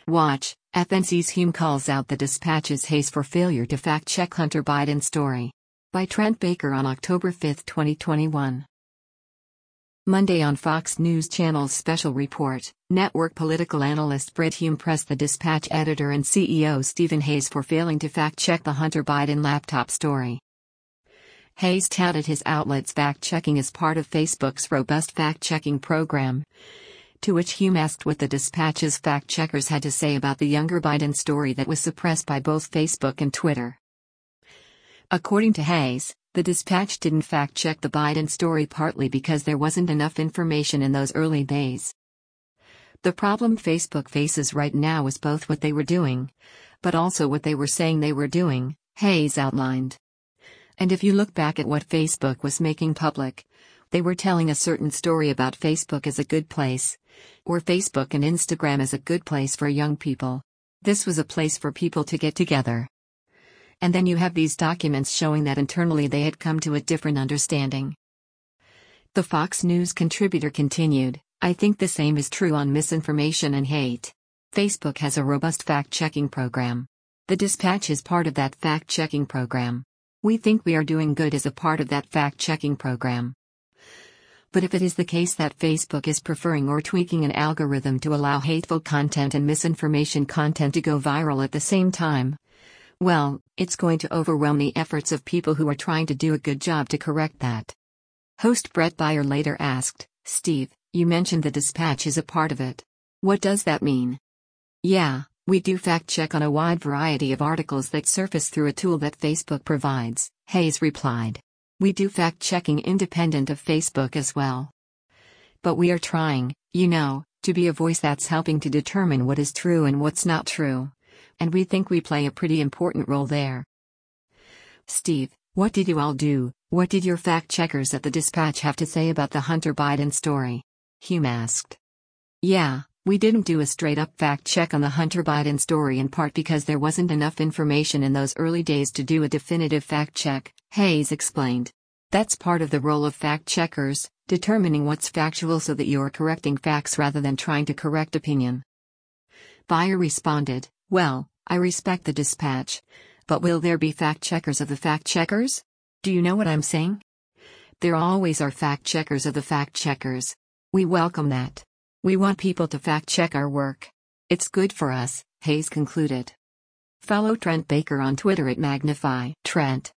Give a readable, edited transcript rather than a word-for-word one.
Watch, FNC's Hume calls out the Dispatch's Hayes for failure to fact-check Hunter Biden story. By Trent Baker on October 5, 2021. Monday on Fox News Channel's special report, network political analyst Brit Hume pressed the Dispatch editor and CEO Stephen Hayes for failing to fact-check the Hunter Biden laptop story. Hayes touted his outlet's fact-checking as part of Facebook's robust fact-checking program, to which Hume asked what the Dispatch's fact-checkers had to say about the younger Biden story that was suppressed by both Facebook and Twitter. According to Hayes, the Dispatch didn't fact-check the Biden story partly because there wasn't enough information in those early days. The problem Facebook faces right now is both what they were doing, but also what they were saying they were doing, Hayes outlined. And if you look back at what Facebook was making public, they were telling a certain story about Facebook as a good place, or Facebook and Instagram as a good place for young people. This was a place for people to get together. And then you have these documents showing that internally they had come to a different understanding. The Fox News contributor continued, I think the same is true on misinformation and hate. Facebook has a robust fact-checking program. The Dispatch is part of that fact-checking program. We think we are doing good as a part of that fact-checking program. But if it is the case that Facebook is preferring or tweaking an algorithm to allow hateful content and misinformation content to go viral at the same time, well, it's going to overwhelm the efforts of people who are trying to do a good job to correct that. Host Bret Baier later asked, Steve, you mentioned the Dispatch is a part of it. What does that mean? Yeah, we do fact-check on a wide variety of articles that surface through a tool that Facebook provides, Hayes replied. We do fact-checking independent of Facebook as well. But we are trying, to be a voice that's helping to determine what is true and what's not true. And we think we play a pretty important role there. Steve, what did you all do? What did your fact-checkers at the Dispatch have to say about the Hunter Biden story? Hume asked. Yeah, we didn't do a straight-up fact-check on the Hunter Biden story in part because there wasn't enough information in those early days to do a definitive fact-check, Hayes explained. That's part of the role of fact-checkers, determining what's factual so that you're correcting facts rather than trying to correct opinion. Baier responded, well, I respect the Dispatch, but will there be fact-checkers of the fact-checkers? Do you know what I'm saying? There always are fact-checkers of the fact-checkers. We welcome that. We want people to fact-check our work. It's good for us, Hayes concluded. Follow Trent Baker on Twitter at Magnify Trent.